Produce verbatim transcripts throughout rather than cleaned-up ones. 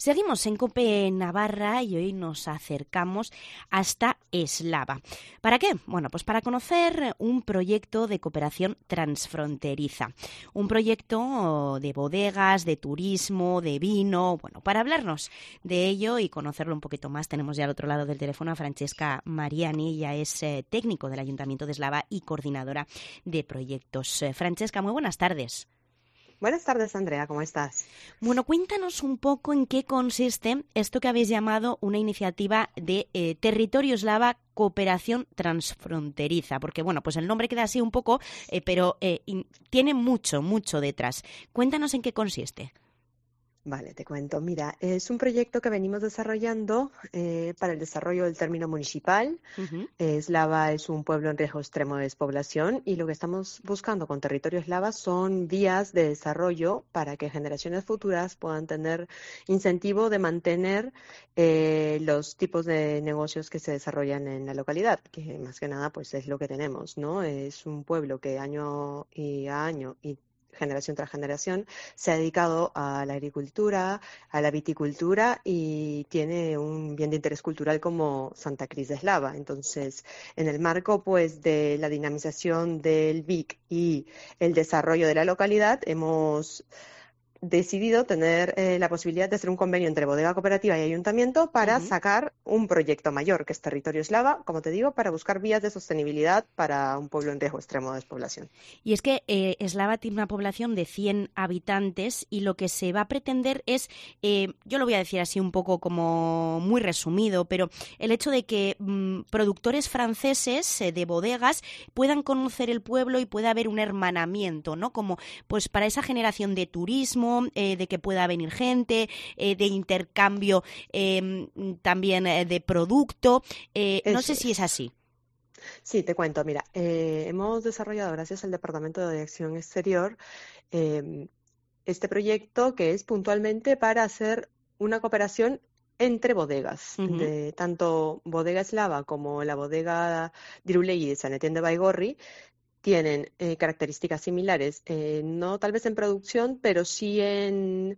Seguimos en COPE Navarra y hoy nos acercamos hasta Eslava. ¿Para qué? Bueno, pues para conocer un proyecto de cooperación transfronteriza. Un proyecto de bodegas, de turismo, de vino. Bueno, para hablarnos de ello y conocerlo un poquito más, tenemos ya al otro lado del teléfono a Francesca Mariani. Ella es eh, técnico del Ayuntamiento de Eslava y coordinadora de proyectos. Eh, Francesca, muy buenas tardes. Buenas tardes, Andrea, ¿cómo estás? Bueno, cuéntanos un poco en qué consiste esto que habéis llamado una iniciativa de eh, Territorio Eslava Cooperación Transfronteriza, porque bueno, pues el nombre queda así un poco, eh, pero eh, in, tiene mucho, mucho detrás. Cuéntanos en qué consiste. Vale, te cuento. Mira, es un proyecto que venimos desarrollando eh, para el desarrollo del término municipal. Uh-huh. Eslava es un pueblo en riesgo extremo de despoblación y lo que estamos buscando con Territorio Eslava son vías de desarrollo para que generaciones futuras puedan tener incentivo de mantener eh, los tipos de negocios que se desarrollan en la localidad, que más que nada pues es lo que tenemos, ¿no? Es un pueblo que año y a año y generación tras generación, se ha dedicado a la agricultura, a la viticultura y tiene un bien de interés cultural como Santa Cris de Eslava. Entonces, en el marco pues de la dinamización del V I C y el desarrollo de la localidad, hemos decidido tener eh, la posibilidad de hacer un convenio entre bodega cooperativa y ayuntamiento para Uh-huh. sacar un proyecto mayor, que es Territorio Eslava, como te digo, para buscar vías de sostenibilidad para un pueblo en riesgo extremo de despoblación. Y es que eh, Eslava tiene una población de cien habitantes y lo que se va a pretender es, eh, yo lo voy a decir así un poco como muy resumido, pero el hecho de que mmm, productores franceses eh, de bodegas puedan conocer el pueblo y pueda haber un hermanamiento, ¿no? Como pues para esa generación de turismo, eh, de que pueda venir gente, eh, de intercambio eh, también eh, de producto. Eh, no Eso sé si es es. así. Sí, te cuento. Mira, eh, hemos desarrollado, gracias al Departamento de Acción Exterior, eh, este proyecto que es puntualmente para hacer una cooperación entre bodegas, Uh-huh. de tanto Bodega Eslava como la bodega Dirulegi de San Etienne de Baigorri. Tienen eh, características similares, eh, no tal vez en producción, pero sí en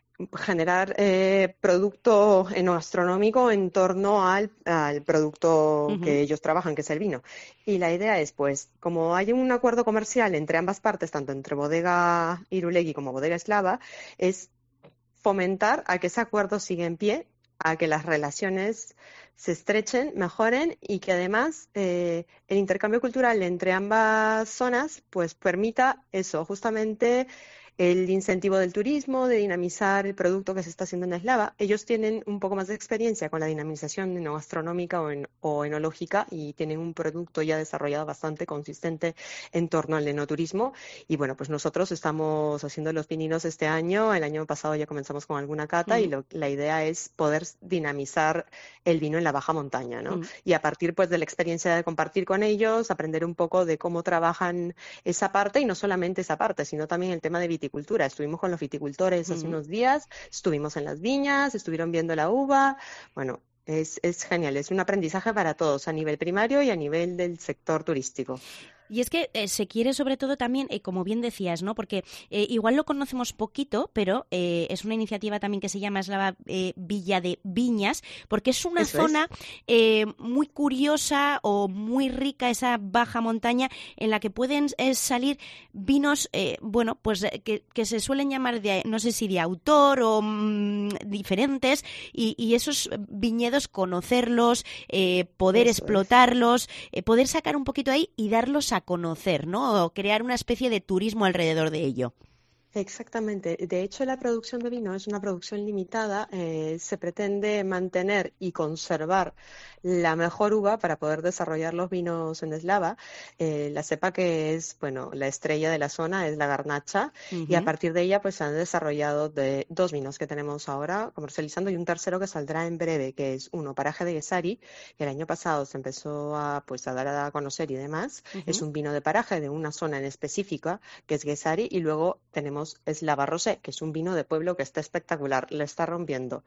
generar eh, producto enoastronómico en torno al, al producto Uh-huh. que ellos trabajan, que es el vino. Y la idea es, pues, como hay un acuerdo comercial entre ambas partes, tanto entre Bodega Irulegui como Bodega Eslava, es fomentar a que ese acuerdo siga en pie, a que las relaciones se estrechen, mejoren y que además eh, el intercambio cultural entre ambas zonas pues permita eso, justamente el incentivo del turismo, de dinamizar el producto que se está haciendo en Eslava. Ellos tienen un poco más de experiencia con la dinamización enogastronómica o, en, o enológica y tienen un producto ya desarrollado bastante consistente en torno al enoturismo. Y bueno, pues nosotros estamos haciendo los pininos este año. El año pasado ya comenzamos con alguna cata y Uh-huh. lo, la idea es poder dinamizar el vino en la baja montaña, ¿no? Uh-huh. Y a partir pues de la experiencia de compartir con ellos, aprender un poco de cómo trabajan esa parte y no solamente esa parte, sino también el tema de viticultura. Estuvimos con los viticultores hace Uh-huh. unos días, estuvimos en las viñas, estuvieron viendo la uva. Bueno, es, es genial, es un aprendizaje para todos, a nivel primario y a nivel del sector turístico. Y es que eh, se quiere sobre todo también, eh, como bien decías, ¿no? Porque eh, igual lo conocemos poquito, pero eh, es una iniciativa también que se llama Eslava eh, Villa de Viñas, porque es una Eso es. zona eh, muy curiosa o muy rica, esa baja montaña, en la que pueden eh, salir vinos, eh, bueno, pues eh, que, que se suelen llamar, de, no sé si de autor o mmm, diferentes, y, y esos viñedos conocerlos, eh, poder Eso es. explotarlos, eh, poder sacar un poquito ahí y darlos a conocer, ¿no? O crear una especie de turismo alrededor de ello. Exactamente. De hecho, la producción de vino es una producción limitada. Eh, se pretende mantener y conservar la mejor uva para poder desarrollar los vinos en Eslava. Eh, la cepa que es, bueno, la estrella de la zona es la Garnacha y a Uh-huh. partir de ella pues se han desarrollado de, dos vinos que tenemos ahora comercializando y un tercero que saldrá en breve, que es uno Paraje de Guesari, que el año pasado se empezó a, pues, a dar a conocer y demás. Es Uh-huh. un vino de paraje de una zona en específica, que es Guesari, y luego tenemos Eslava Rosé, que es un vino de pueblo que está espectacular, le está rompiendo.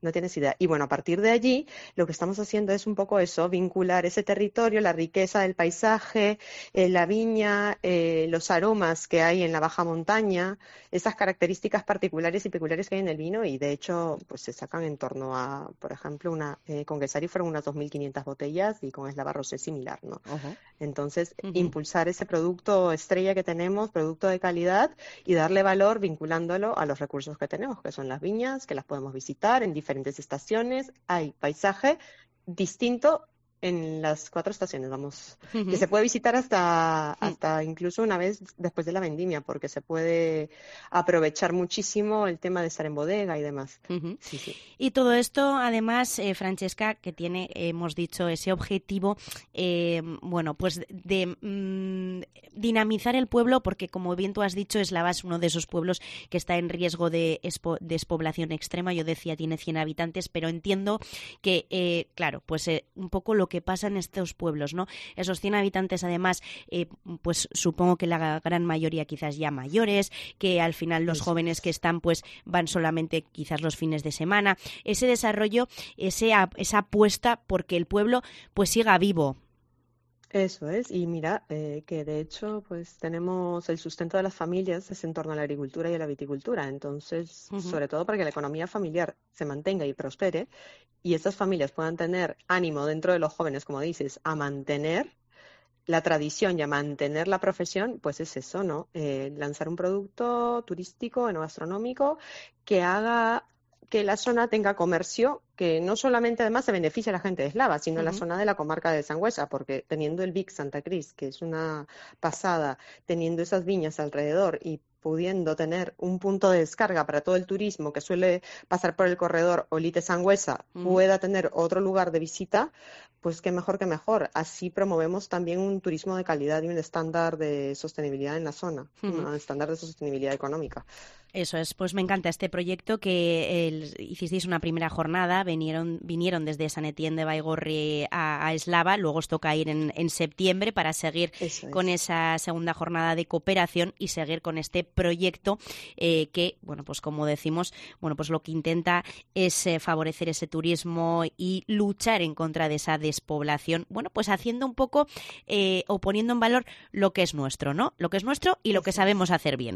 No tienes idea. Y bueno, a partir de allí, lo que estamos haciendo es un poco eso, vincular ese territorio, la riqueza del paisaje, eh, la viña, eh, los aromas que hay en la baja montaña, esas características particulares y peculiares que hay en el vino, y de hecho, pues se sacan en torno a, por ejemplo, una eh, con Guessari fueron unas dos mil quinientas botellas y con Eslava Rosé similar, ¿no? Uh-huh. Entonces, Uh-huh. impulsar ese producto estrella que tenemos, producto de calidad, y darle valor vinculándolo a los recursos que tenemos, que son las viñas, que las podemos visitar en diferentes diferentes estaciones, hay paisaje distinto en las cuatro estaciones, vamos, uh-huh. que se puede visitar hasta, hasta incluso una vez después de la vendimia, porque se puede aprovechar muchísimo el tema de estar en bodega y demás. Uh-huh. Sí, sí. Y todo esto, además, eh, Francesca, que tiene, eh, hemos dicho, ese objetivo, eh, bueno, pues de mmm, dinamizar el pueblo, porque como bien tú has dicho, Eslava es uno de esos pueblos que está en riesgo de expo- despoblación extrema. Yo decía, tiene cien habitantes, pero entiendo que, eh, claro, pues eh, un poco lo que pasa en estos pueblos, ¿no? Esos cien habitantes, además, eh, pues supongo que la gran mayoría quizás ya mayores, que al final los jóvenes que están, pues van solamente quizás los fines de semana. Ese desarrollo, ese, esa apuesta porque el pueblo pues siga vivo. Eso es, y mira, eh, que de hecho pues tenemos el sustento de las familias es en torno a la agricultura y a la viticultura, entonces, uh-huh. sobre todo para que la economía familiar se mantenga y prospere, y estas familias puedan tener ánimo dentro de los jóvenes, como dices, a mantener la tradición y a mantener la profesión, pues es eso, ¿no? Eh, lanzar un producto turístico, enogastronómico, que haga que la zona tenga comercio, que no solamente además se beneficia a la gente de Eslava, sino uh-huh. la zona de la comarca de Sangüesa, porque teniendo el Vic Santa Cris, que es una pasada, teniendo esas viñas alrededor y pudiendo tener un punto de descarga para todo el turismo que suele pasar por el corredor Olite-Sangüesa, uh-huh. pueda tener otro lugar de visita, pues qué mejor que mejor. Así promovemos también un turismo de calidad y un estándar de sostenibilidad en la zona, uh-huh. un estándar de sostenibilidad económica. Eso es, pues me encanta este proyecto que el, hicisteis una primera jornada, vinieron vinieron desde San Etienne de Baigorri a, a Eslava, luego os toca ir en, en septiembre para seguir con esa segunda jornada de cooperación y seguir con este proyecto eh, que, bueno, pues como decimos, bueno, pues lo que intenta es eh, favorecer ese turismo y luchar en contra de esa despoblación, bueno, pues haciendo un poco eh, o poniendo en valor lo que es nuestro, ¿no? Lo que es nuestro y lo que sabemos hacer bien.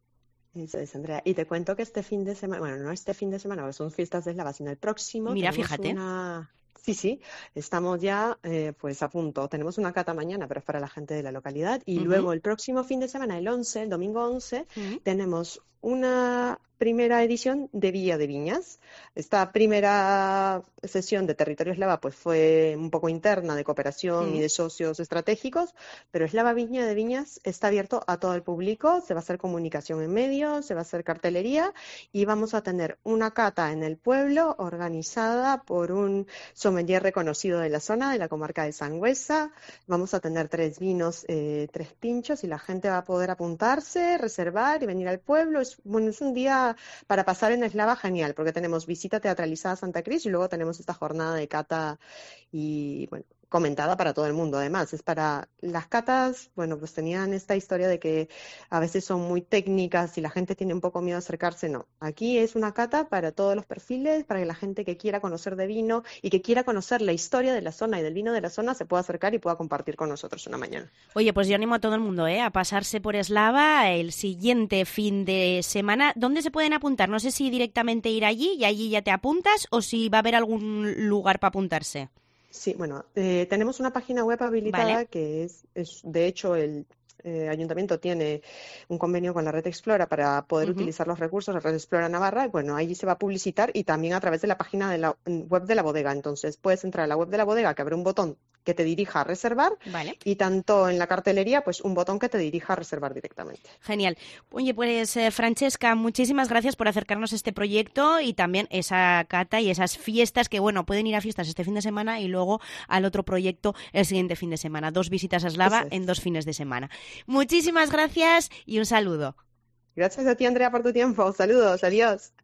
Eso es, Andrea. Y te cuento que este fin de semana, bueno, no este fin de semana, porque son fiestas de Eslava, sino el próximo. Mira, fíjate. Una... Sí, sí, estamos ya eh, pues a punto. Tenemos una cata mañana, pero es para la gente de la localidad. Y uh-huh. luego el próximo fin de semana, el once, el domingo once, uh-huh. tenemos una primera edición de Villa de Viñas. Esta primera sesión de Territorio Eslava pues fue un poco interna, de cooperación uh-huh. y de socios estratégicos, pero Eslava Viña de Viñas está abierto a todo el público, se va a hacer comunicación en medios, se va a hacer cartelería y vamos a tener una cata en el pueblo organizada por un sommelier reconocido de la zona, de la comarca de Sangüesa. Vamos a tener tres vinos, eh, tres pinchos y la gente va a poder apuntarse, reservar y venir al pueblo. Es, bueno, es un día para pasar en Eslava genial, porque tenemos visita teatralizada a Santa Cris y luego tenemos esta jornada de cata y, bueno, comentada para todo el mundo. Además, es para las catas, bueno, pues tenían esta historia de que a veces son muy técnicas y la gente tiene un poco miedo a acercarse. No, aquí es una cata para todos los perfiles, para que la gente que quiera conocer de vino y que quiera conocer la historia de la zona y del vino de la zona se pueda acercar y pueda compartir con nosotros una mañana. Oye, pues yo animo a todo el mundo ¿eh? a pasarse por Eslava el siguiente fin de semana. ¿Dónde se pueden apuntar? No sé si directamente ir allí y allí ya te apuntas o si va a haber algún lugar para apuntarse. Sí, bueno, eh, tenemos una página web habilitada vale. que es, es, de hecho, el eh, ayuntamiento tiene un convenio con la Red Explora para poder uh-huh. utilizar los recursos de Red Explora Navarra. Bueno, allí se va a publicitar y también a través de la página de la web de la bodega. Entonces, puedes entrar a la web de la bodega, que habrá un botón que te dirija a reservar vale. y tanto en la cartelería, pues un botón que te dirija a reservar directamente. Genial. Oye, pues eh, Francesca, muchísimas gracias por acercarnos a este proyecto y también esa cata y esas fiestas que, bueno, pueden ir a fiestas este fin de semana y luego al otro proyecto el siguiente fin de semana. Dos visitas a Eslava es. en dos fines de semana. Muchísimas gracias y un saludo. Gracias a ti, Andrea, por tu tiempo. Saludos, adiós.